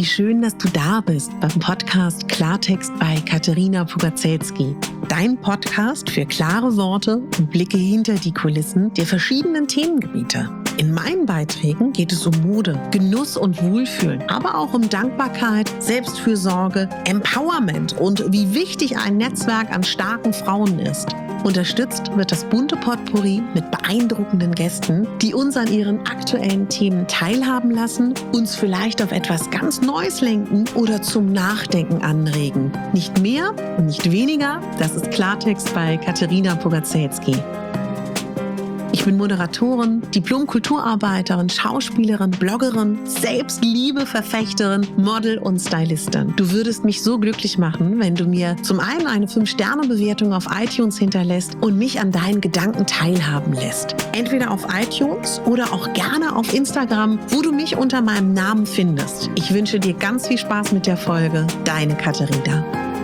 schön, dass du da bist beim Podcast Klartext bei Katerina Pugacelski. Dein Podcast für klare Worte und Blicke hinter die Kulissen der verschiedenen Themengebiete. In meinen Beiträgen geht es um Mode, Genuss und Wohlfühlen, aber auch um Dankbarkeit, Selbstfürsorge, Empowerment und wie wichtig ein Netzwerk an starken Frauen ist. Unterstützt wird das bunte Potpourri mit beeindruckenden Gästen, die uns an ihren aktuellen Themen teilhaben lassen, uns vielleicht auf etwas ganz Neues lenken oder zum Nachdenken anregen. Nicht mehr und nicht weniger, das ist Klartext bei Katerina Pugacelski. Ich bin Moderatorin, Diplom-Kulturarbeiterin, Schauspielerin, Bloggerin, Selbstliebe-Verfechterin, Model und Stylistin. Du würdest mich so glücklich machen, wenn du mir zum einen eine 5-Sterne-Bewertung auf iTunes hinterlässt und mich an deinen Gedanken teilhaben lässt. Entweder auf iTunes oder auch gerne auf Instagram, wo du mich unter meinem Namen findest. Ich wünsche dir ganz viel Spaß mit der Folge. Deine Katerina.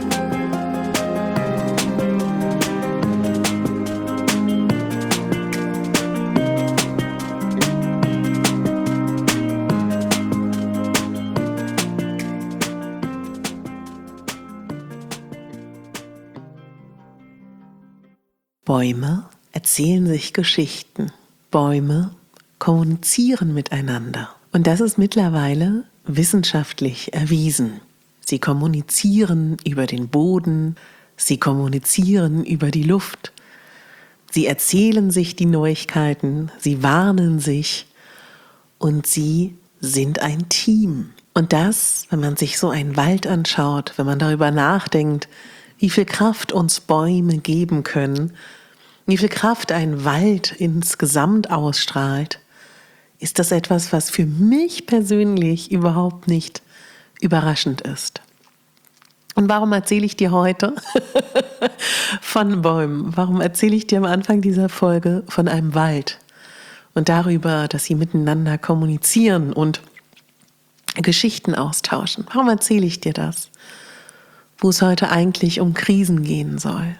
Bäume erzählen sich Geschichten. Bäume kommunizieren miteinander. Und das ist mittlerweile wissenschaftlich erwiesen. Sie kommunizieren über den Boden, sie kommunizieren über die Luft. Sie erzählen sich die Neuigkeiten, sie warnen sich und sie sind ein Team. Und das, wenn man sich so einen Wald anschaut, wenn man darüber nachdenkt, wie viel Kraft uns Bäume geben können, wie viel Kraft ein Wald insgesamt ausstrahlt, ist das etwas, was für mich persönlich überhaupt nicht überraschend ist. Und warum erzähle ich dir heute von Bäumen? Warum erzähle ich dir am Anfang dieser Folge von einem Wald und darüber, dass sie miteinander kommunizieren und Geschichten austauschen? Warum erzähle ich dir das? Wo es heute eigentlich um Krisen gehen soll.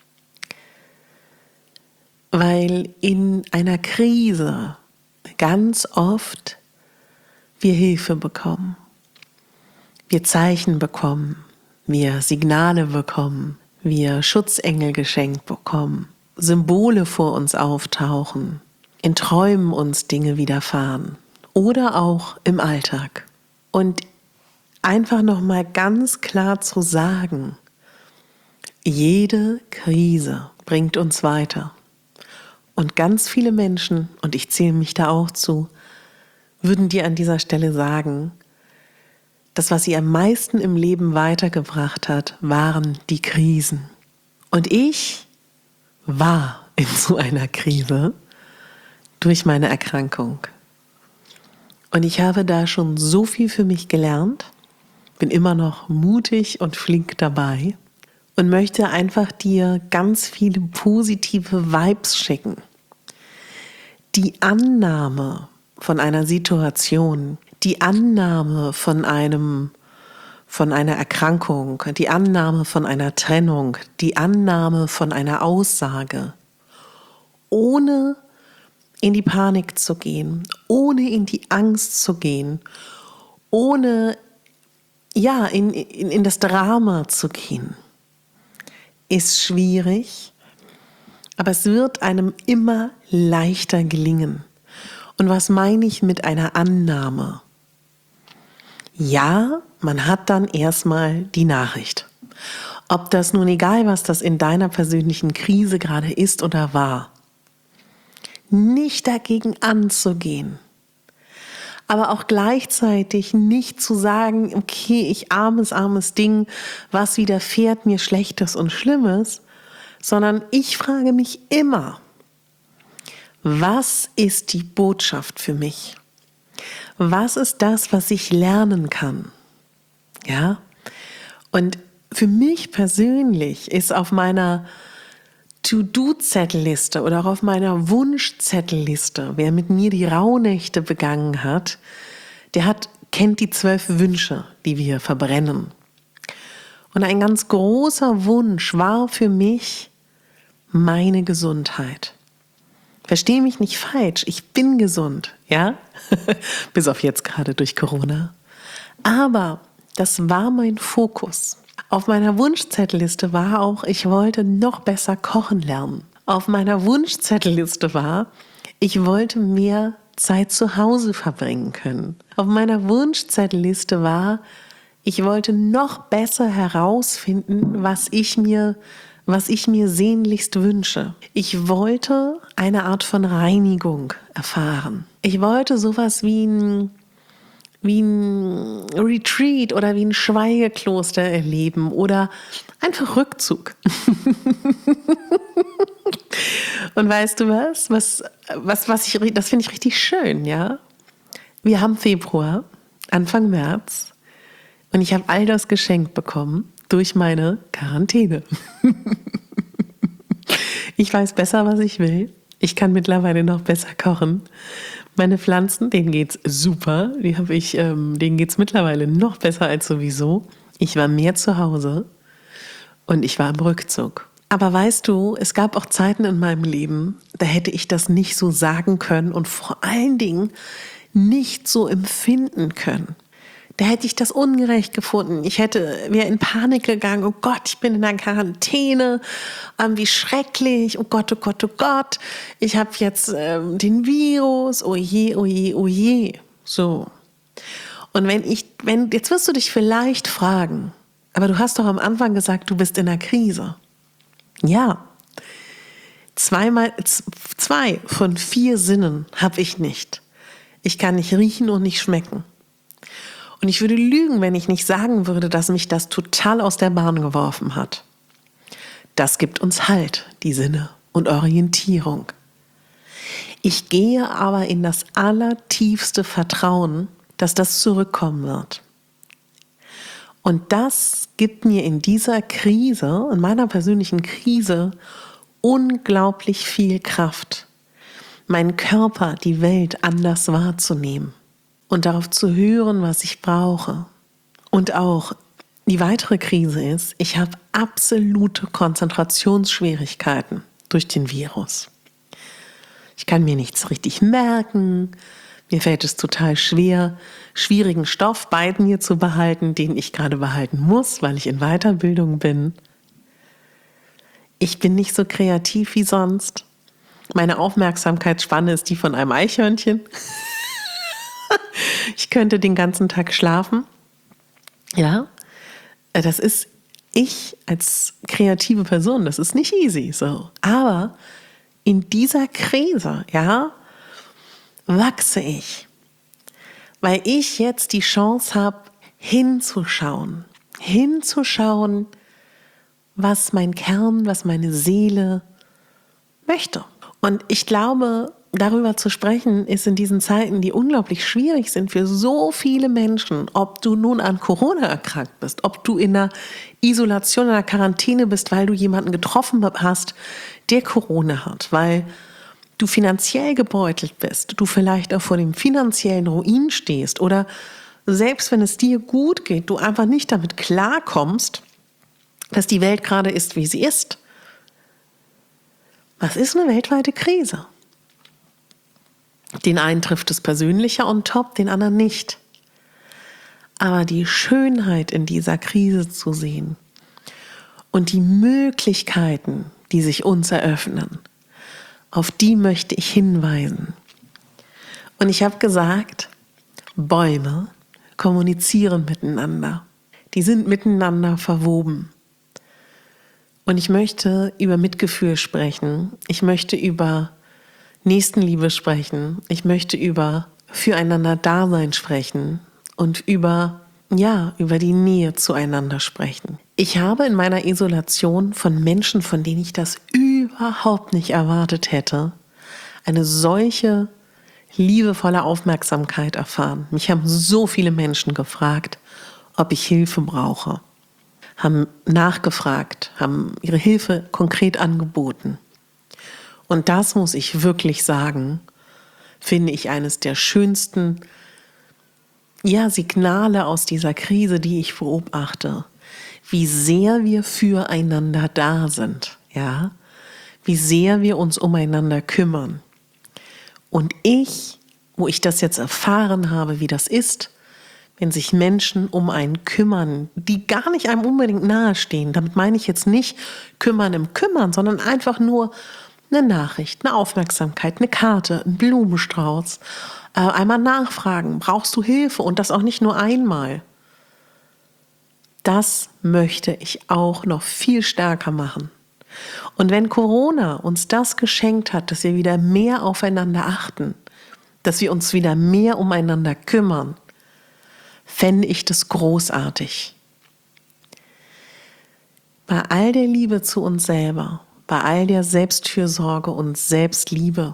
Weil in einer Krise ganz oft wir Hilfe bekommen, wir Zeichen bekommen, wir Signale bekommen, wir Schutzengel geschenkt bekommen, Symbole vor uns auftauchen, in Träumen uns Dinge widerfahren oder auch im Alltag. Und einfach nochmal ganz klar zu sagen, jede Krise bringt uns weiter. Und ganz viele Menschen, und ich zähle mich da auch zu, würden dir an dieser Stelle sagen, das, was sie am meisten im Leben weitergebracht hat, waren die Krisen. Und ich war in so einer Krise durch meine Erkrankung. Und ich habe da schon so viel für mich gelernt, bin immer noch mutig und flink dabei und möchte einfach dir ganz viele positive Vibes schicken. Die Annahme von einer Situation, die Annahme von einer Erkrankung, die Annahme von einer Trennung, die Annahme von einer Aussage, ohne in die Panik zu gehen, ohne in die Angst zu gehen, ohne in das Drama zu gehen, ist schwierig, aber es wird einem immer leichter gelingen. Und was meine ich mit einer Annahme? Ja, man hat dann erstmal die Nachricht. Ob das nun egal, was das in deiner persönlichen Krise gerade ist oder war, nicht dagegen anzugehen. Aber auch gleichzeitig nicht zu sagen, okay, ich armes Ding, was widerfährt mir Schlechtes und Schlimmes, sondern ich frage mich immer, was ist die Botschaft für mich? Was ist das, was ich lernen kann? Ja? Und für mich persönlich ist auf meiner To-Do-Zettelliste oder auch auf meiner Wunschzettelliste, wer mit mir die Rauhnächte begangen hat, kennt die 12 Wünsche, die wir verbrennen. Und ein ganz großer Wunsch war für mich meine Gesundheit. Versteh mich nicht falsch, ich bin gesund, ja? Bis auf jetzt gerade durch Corona. Aber das war mein Fokus. Auf meiner Wunschzettelliste war auch, ich wollte noch besser kochen lernen. Auf meiner Wunschzettelliste war, ich wollte mehr Zeit zu Hause verbringen können. Auf meiner Wunschzettelliste war, ich wollte noch besser herausfinden, was ich mir sehnlichst wünsche. Ich wollte eine Art von Reinigung erfahren. Ich wollte sowas wie ein Retreat oder wie ein Schweigekloster erleben oder einfach Rückzug. Und weißt du was? Das finde ich richtig schön, ja? Wir haben Februar, Anfang März, und ich habe all das geschenkt bekommen durch meine Quarantäne. Ich weiß besser, was ich will. Ich kann mittlerweile noch besser kochen. Meine Pflanzen, denen geht's super. Denen geht's mittlerweile noch besser als sowieso. Ich war mehr zu Hause und ich war im Rückzug. Aber weißt du, es gab auch Zeiten in meinem Leben, da hätte ich das nicht so sagen können und vor allen Dingen nicht so empfinden können. Da hätte ich das ungerecht gefunden. Wäre in Panik gegangen. Oh Gott, ich bin in der Quarantäne. Wie schrecklich. Oh Gott, oh Gott, oh Gott. Ich habe jetzt den Virus. Oh je, oh je, oh je. So. Und jetzt wirst du dich vielleicht fragen, aber du hast doch am Anfang gesagt, du bist in einer Krise. Ja. 2 von 4 Sinnen habe ich nicht. Ich kann nicht riechen und nicht schmecken. Und ich würde lügen, wenn ich nicht sagen würde, dass mich das total aus der Bahn geworfen hat. Das gibt uns Halt, die Sinne und Orientierung. Ich gehe aber in das allertiefste Vertrauen, dass das zurückkommen wird. Und das gibt mir in dieser Krise, in meiner persönlichen Krise, unglaublich viel Kraft, meinen Körper, die Welt anders wahrzunehmen. Und darauf zu hören, was ich brauche. Und auch die weitere Krise ist, ich habe absolute Konzentrationsschwierigkeiten durch den Virus. Ich kann mir nichts richtig merken. Mir fällt es total schwer, schwierigen Stoff bei mir zu behalten, den ich gerade behalten muss, weil ich in Weiterbildung bin. Ich bin nicht so kreativ wie sonst. Meine Aufmerksamkeitsspanne ist die von einem Eichhörnchen. Ich könnte den ganzen Tag schlafen. Ja, das ist ich als kreative Person, das ist nicht easy so. Aber in dieser Krise, ja, wachse ich. Weil ich jetzt die Chance habe, hinzuschauen, was mein Kern, was meine Seele möchte. Und ich glaube, darüber zu sprechen, ist in diesen Zeiten, die unglaublich schwierig sind für so viele Menschen, ob du nun an Corona erkrankt bist, ob du in einer Isolation, in einer Quarantäne bist, weil du jemanden getroffen hast, der Corona hat, weil du finanziell gebeutelt bist, du vielleicht auch vor dem finanziellen Ruin stehst oder selbst wenn es dir gut geht, du einfach nicht damit klarkommst, dass die Welt gerade ist, wie sie ist. Was ist eine weltweite Krise? Den einen trifft es persönlicher on top, den anderen nicht. Aber die Schönheit in dieser Krise zu sehen und die Möglichkeiten, die sich uns eröffnen, auf die möchte ich hinweisen. Und ich habe gesagt, Bäume kommunizieren miteinander. Die sind miteinander verwoben. Und ich möchte über Mitgefühl sprechen. Ich möchte über Nächstenliebe sprechen. Ich möchte über Füreinander-Dasein sprechen und über die Nähe zueinander sprechen. Ich habe in meiner Isolation von Menschen, von denen ich das überhaupt nicht erwartet hätte, eine solche liebevolle Aufmerksamkeit erfahren. Mich haben so viele Menschen gefragt, ob ich Hilfe brauche, haben nachgefragt, haben ihre Hilfe konkret angeboten. Und das muss ich wirklich sagen, finde ich eines der schönsten Signale aus dieser Krise, die ich beobachte. Wie sehr wir füreinander da sind, ja? Wie sehr wir uns umeinander kümmern. Und wo ich das jetzt erfahren habe, wie das ist, wenn sich Menschen um einen kümmern, die gar nicht einem unbedingt nahestehen. Damit meine ich jetzt nicht kümmern im Kümmern, sondern einfach nur eine Nachricht, eine Aufmerksamkeit, eine Karte, ein Blumenstrauß, einmal nachfragen, brauchst du Hilfe und das auch nicht nur einmal. Das möchte ich auch noch viel stärker machen. Und wenn Corona uns das geschenkt hat, dass wir wieder mehr aufeinander achten, dass wir uns wieder mehr umeinander kümmern, fände ich das großartig. Bei all der Liebe zu uns selber, bei all der Selbstfürsorge und Selbstliebe,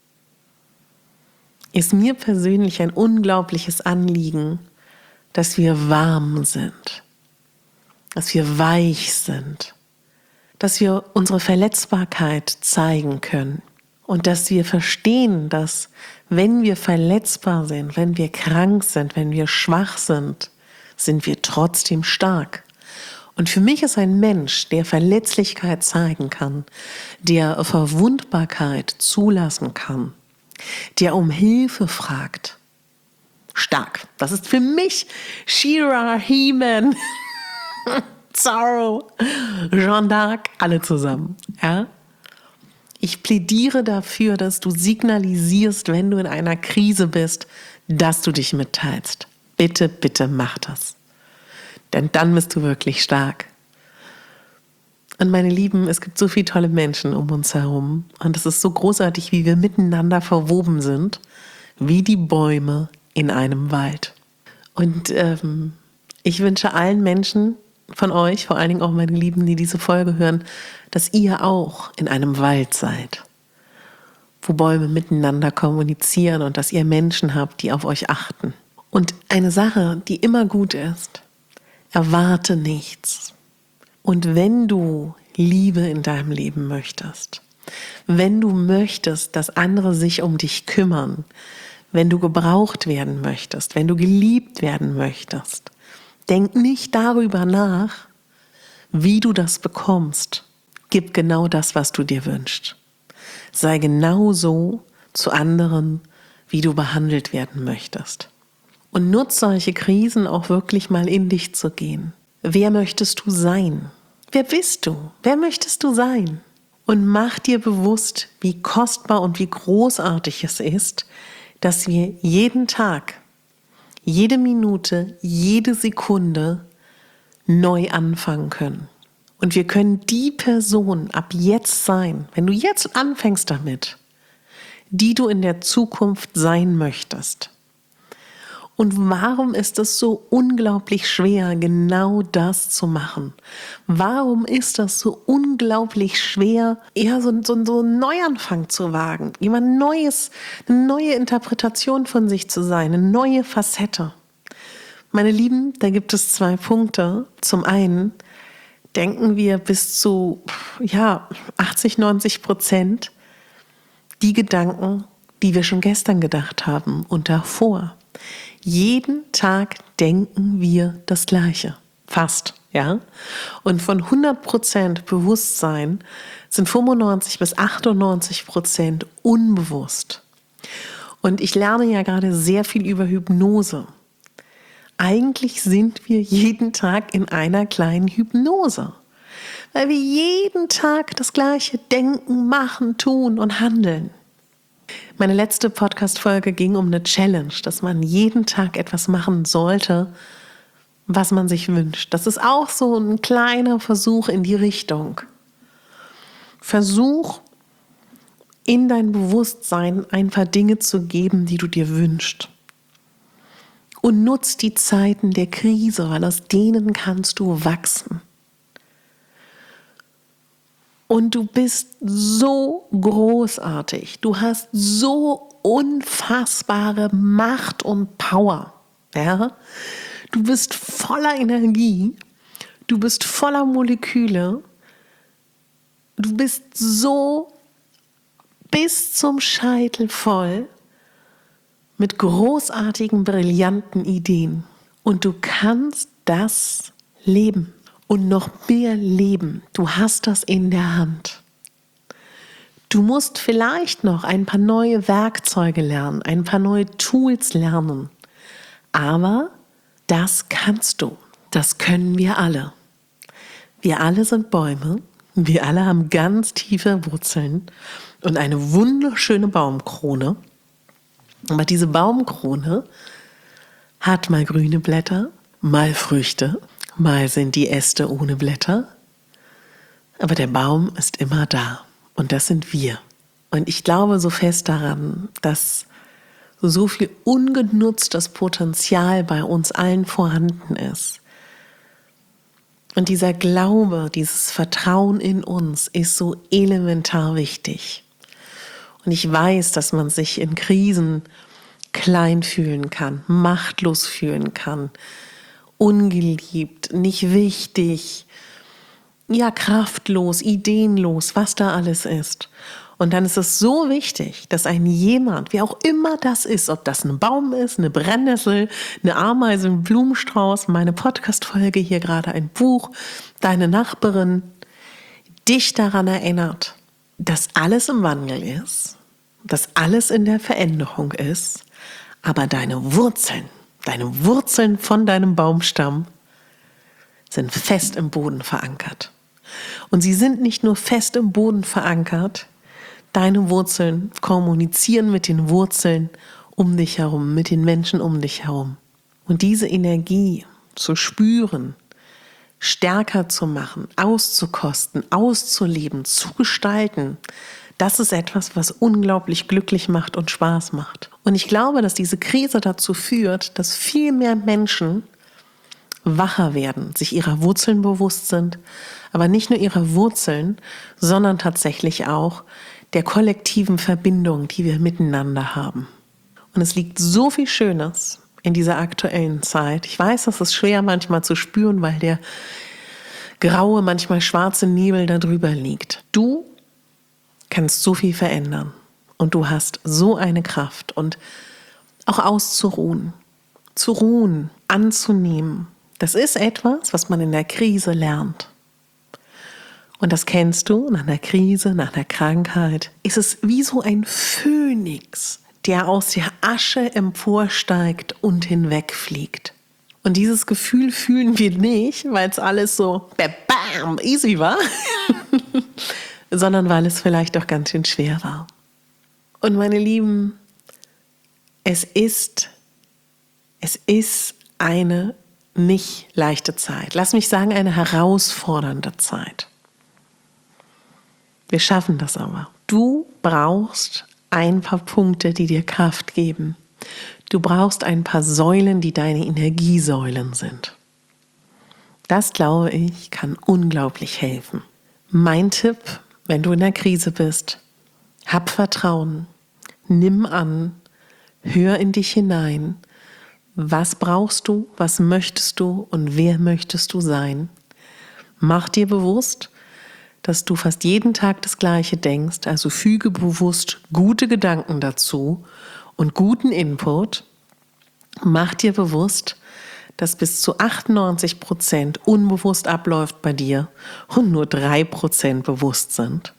ist mir persönlich ein unglaubliches Anliegen, dass wir warm sind, dass wir weich sind, dass wir unsere Verletzbarkeit zeigen können und dass wir verstehen, dass wenn wir verletzbar sind, wenn wir krank sind, wenn wir schwach sind, sind wir trotzdem stark. Und für mich ist ein Mensch, der Verletzlichkeit zeigen kann, der Verwundbarkeit zulassen kann, der um Hilfe fragt, stark. Das ist für mich She-Ra, He-Man, Zorro, Jeanne d'Arc, alle zusammen. Ja? Ich plädiere dafür, dass du signalisierst, wenn du in einer Krise bist, dass du dich mitteilst. Bitte, bitte mach das. Denn dann bist du wirklich stark. Und meine Lieben, es gibt so viele tolle Menschen um uns herum. Und es ist so großartig, wie wir miteinander verwoben sind, wie die Bäume in einem Wald. Und ich wünsche allen Menschen von euch, vor allen Dingen auch meine Lieben, die diese Folge hören, dass ihr auch in einem Wald seid, wo Bäume miteinander kommunizieren und dass ihr Menschen habt, die auf euch achten. Und eine Sache, die immer gut ist: erwarte nichts. Und wenn du Liebe in deinem Leben möchtest, wenn du möchtest, dass andere sich um dich kümmern, wenn du gebraucht werden möchtest, wenn du geliebt werden möchtest, denk nicht darüber nach, wie du das bekommst. Gib genau das, was du dir wünschst. Sei genauso zu anderen, wie du behandelt werden möchtest. Und nutz solche Krisen auch wirklich mal in dich zu gehen. Wer möchtest du sein? Wer bist du? Wer möchtest du sein? Und mach dir bewusst, wie kostbar und wie großartig es ist, dass wir jeden Tag, jede Minute, jede Sekunde neu anfangen können. Und wir können die Person ab jetzt sein, wenn du jetzt anfängst damit, die du in der Zukunft sein möchtest. Und warum ist es so unglaublich schwer, genau das zu machen? Warum ist das so unglaublich schwer, eher so einen Neuanfang zu wagen? Jemand Neues, eine neue Interpretation von sich zu sein, eine neue Facette. Meine Lieben, da gibt es 2 Punkte. Zum einen denken wir bis zu 80-90% die Gedanken, die wir schon gestern gedacht haben und davor. Jeden Tag denken wir das Gleiche. Fast, ja? Und von 100% Bewusstsein sind 95-98% unbewusst. Und ich lerne ja gerade sehr viel über Hypnose. Eigentlich sind wir jeden Tag in einer kleinen Hypnose, weil wir jeden Tag das Gleiche denken, machen, tun und handeln. Meine letzte Podcast-Folge ging um eine Challenge, dass man jeden Tag etwas machen sollte, was man sich wünscht. Das ist auch so ein kleiner Versuch in die Richtung. Versuch, in dein Bewusstsein ein paar Dinge zu geben, die du dir wünschst. Und nutz die Zeiten der Krise, weil aus denen kannst du wachsen. Und du bist so großartig. Du hast so unfassbare Macht und Power. Ja? Du bist voller Energie. Du bist voller Moleküle. Du bist so bis zum Scheitel voll mit großartigen, brillanten Ideen. Und du kannst das leben. Und noch mehr leben. Du hast das in der Hand. Du musst vielleicht noch ein paar neue Werkzeuge lernen, ein paar neue Tools lernen. Aber Das kannst du. Das können wir alle. Wir alle sind Bäume. Wir alle haben ganz tiefe Wurzeln und eine wunderschöne Baumkrone. Aber diese Baumkrone hat mal grüne Blätter, mal Früchte, mal sind die Äste ohne Blätter. Aber der Baum ist immer da und das sind wir. Und ich glaube so fest daran, dass so viel ungenutztes Potenzial bei uns allen vorhanden ist. Und dieser Glaube, dieses Vertrauen in uns ist so elementar wichtig. Und ich weiß, dass man sich in Krisen klein fühlen kann, machtlos fühlen kann, ungeliebt, nicht wichtig, ja, kraftlos, ideenlos, was da alles ist. Und dann ist es so wichtig, dass ein jemand, wie auch immer das ist, ob das ein Baum ist, eine Brennnessel, eine Ameise, ein Blumenstrauß, meine Podcast-Folge hier gerade, ein Buch, deine Nachbarin, dich daran erinnert, dass alles im Wandel ist, dass alles in der Veränderung ist, aber deine Wurzeln von deinem Baumstamm sind fest im Boden verankert. Und sie sind nicht nur fest im Boden verankert, deine Wurzeln kommunizieren mit den Wurzeln um dich herum, mit den Menschen um dich herum. Und diese Energie zu spüren, stärker zu machen, auszukosten, auszuleben, zu gestalten, das ist etwas, was unglaublich glücklich macht und Spaß macht. Und ich glaube, dass diese Krise dazu führt, dass viel mehr Menschen wacher werden, sich ihrer Wurzeln bewusst sind, aber nicht nur ihrer Wurzeln, sondern tatsächlich auch der kollektiven Verbindung, die wir miteinander haben. Und es liegt so viel Schönes in dieser aktuellen Zeit. Ich weiß, das ist schwer manchmal zu spüren, weil der graue, manchmal schwarze Nebel da drüber liegt. Du kannst so viel verändern und du hast so eine Kraft und auch auszuruhen, zu ruhen, anzunehmen. Das ist etwas, was man in der Krise lernt. Und das kennst du, nach einer Krise, nach einer Krankheit, ist es wie so ein Phönix, der aus der Asche emporsteigt und hinwegfliegt. Und dieses Gefühl fühlen wir nicht, weil es alles so bam, easy war, sondern weil es vielleicht auch ganz schön schwer war. Und meine Lieben, es ist eine nicht leichte Zeit. Lass mich sagen, eine herausfordernde Zeit. Wir schaffen das aber. Du brauchst ein paar Punkte, die dir Kraft geben. Du brauchst ein paar Säulen, die deine Energiesäulen sind. Das, glaube ich, kann unglaublich helfen. Mein Tipp, wenn du in der Krise bist, hab Vertrauen, nimm an, hör in dich hinein. Was brauchst du, was möchtest du und wer möchtest du sein? Mach dir bewusst, dass du fast jeden Tag das Gleiche denkst, also füge bewusst gute Gedanken dazu und guten Input. Mach dir bewusst, dass bis zu 98% unbewusst abläuft bei dir und nur 3% bewusst sind.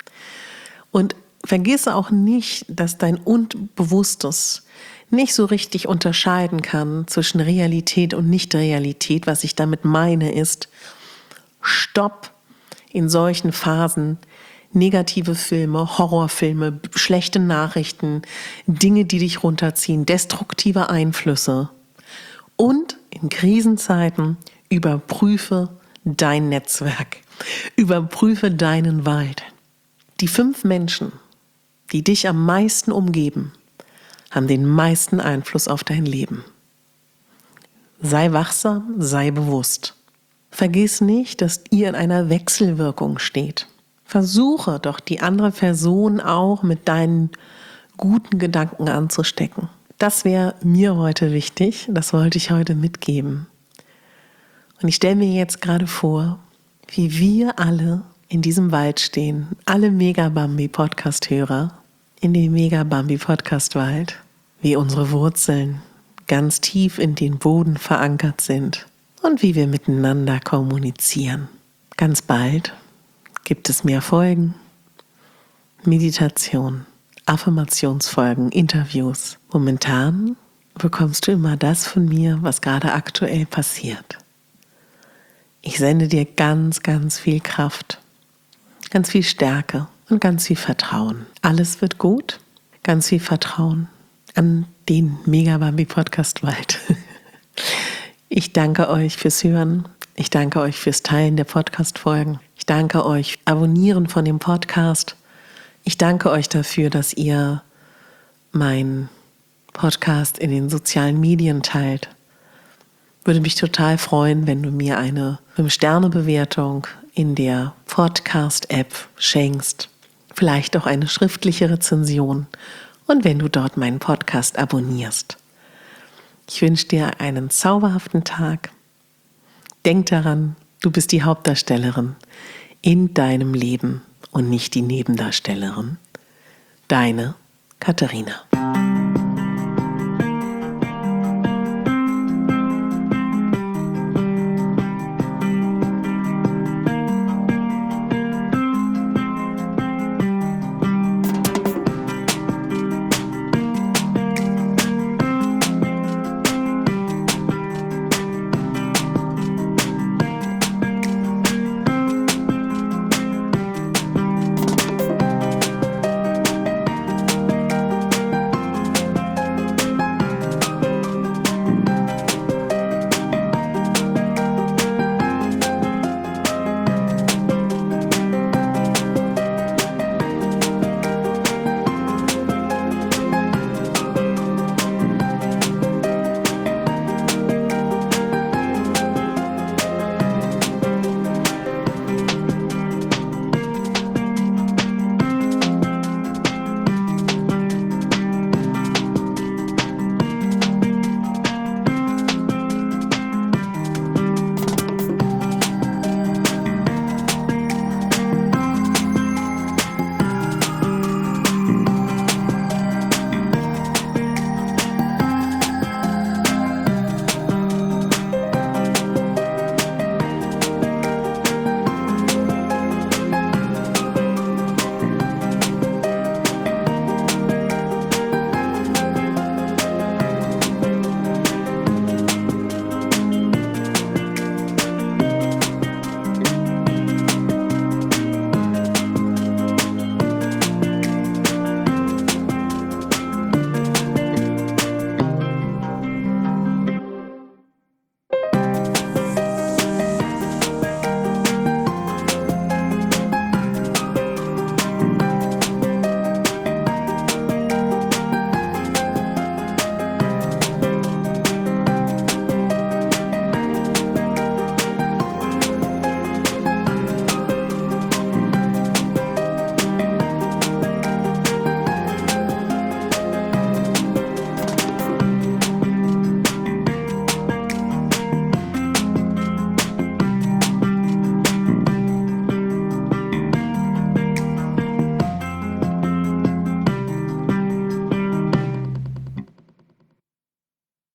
Und vergisse auch nicht, dass dein Unbewusstes nicht so richtig unterscheiden kann zwischen Realität und Nicht-Realität. Was ich damit meine ist, stopp in solchen Phasen negative Filme, Horrorfilme, schlechte Nachrichten, Dinge, die dich runterziehen, destruktive Einflüsse. Und in Krisenzeiten überprüfe dein Netzwerk, überprüfe deinen Wald. Die 5 Menschen, die dich am meisten umgeben, haben den meisten Einfluss auf dein Leben. Sei wachsam, sei bewusst. Vergiss nicht, dass ihr in einer Wechselwirkung steht. Versuche doch, die andere Person auch mit deinen guten Gedanken anzustecken. Das wäre mir heute wichtig, das wollte ich heute mitgeben. Und ich stelle mir jetzt gerade vor, wie wir alle in diesem Wald stehen, alle Megabambi-Podcast-Hörer in dem Megabambi-Podcast-Wald, wie unsere Wurzeln ganz tief in den Boden verankert sind und wie wir miteinander kommunizieren. Ganz bald gibt es mehr Folgen, Meditation, Affirmationsfolgen, Interviews. Momentan bekommst du immer das von mir, was gerade aktuell passiert. Ich sende dir ganz, ganz viel Kraft, ganz viel Stärke und ganz viel Vertrauen. Alles wird gut, ganz viel Vertrauen an den Mega-Bambi-Podcast Wald. Ich danke euch fürs Hören. Ich danke euch fürs Teilen der Podcast-Folgen. Ich danke euch fürs Abonnieren von dem Podcast. Ich danke euch dafür, dass ihr meinen Podcast in den sozialen Medien teilt. Würde mich total freuen, wenn du mir eine 5-Sterne-Bewertung in der Podcast-App schenkst. Vielleicht auch eine schriftliche Rezension und wenn du dort meinen Podcast abonnierst. Ich wünsche dir einen zauberhaften Tag. Denk daran, du bist die Hauptdarstellerin in deinem Leben und nicht die Nebendarstellerin. Deine Katharina.